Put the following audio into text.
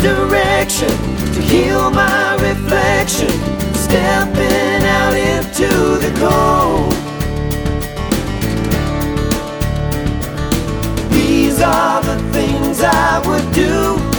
direction, to heal my reflection, stepping out into the cold. These are the things I would do